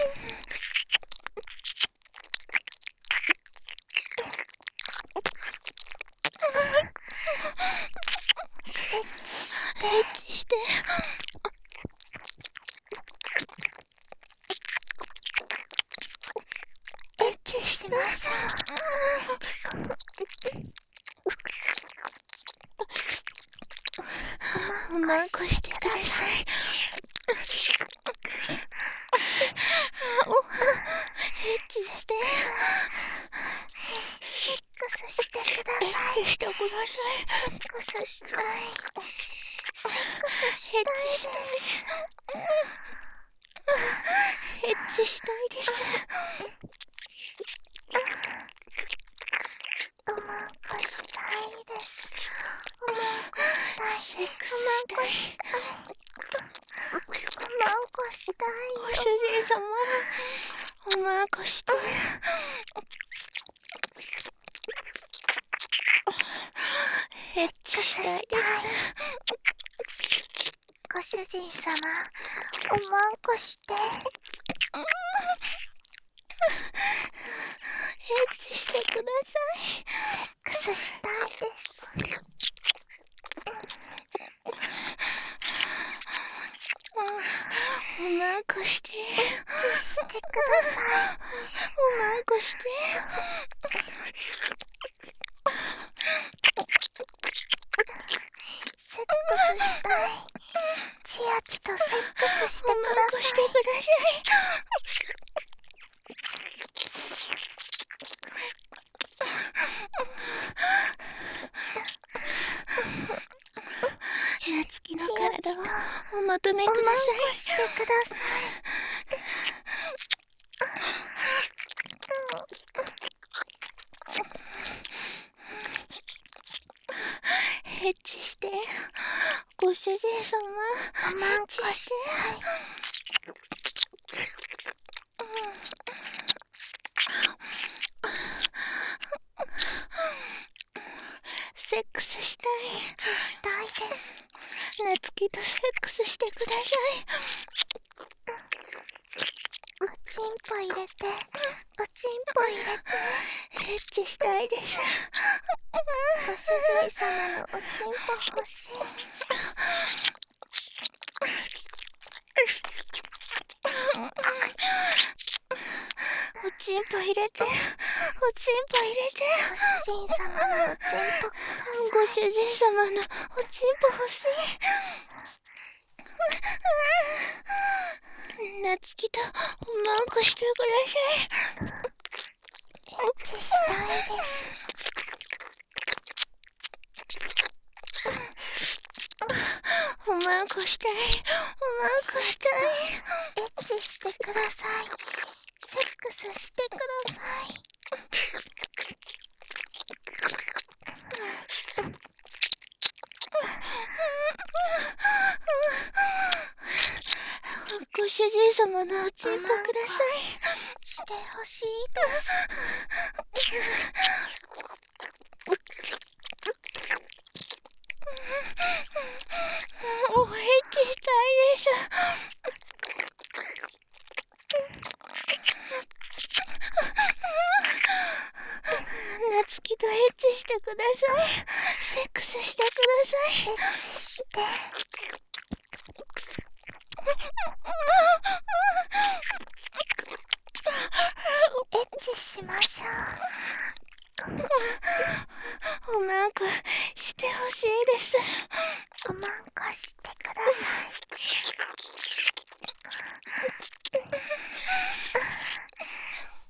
エッチして。エッチしましょう。おまんこしてください。エッチして。セックスしてください。エッチしてください。セックスしたい。セックスしたいです。エッチしたいです。おまんこしたいです。おまんこしたい。セックスしたい。おまんこしたいよ。ご主人様、おまんこして。エッチしたいです。ご主人様、おまんこして。エッチしてください。セックスしたいです。おまんこして。エッチしてください。おまんこして。セックスしたい。千秋とセックスしてください。おまんこしてください。夏希の体をお求めください。おまんこしてください。エッチして。ご主人様、おまんこして。セックスしたい。エッチしたいです。夏希とセックスしてください。おちんぽ入れて。おちんぽ入れて。エッチしたいです。ご主人様のおちんぽ欲しい。おちんぽ入れて。おちんぽ入れて。ご主人様のおちんぽ。ご主人様のおちんぽ欲しい。夏希とおまんこしてください。エッチしたいです。おまんこしたい。おまんこしたい。エッチしてください。セックスしてください。ご主人様のおちんぽください。してほしいです。おエッチしたいです。夏希とエッチしてください。セックスしてください。エッチしましょう。おまんこしてほしい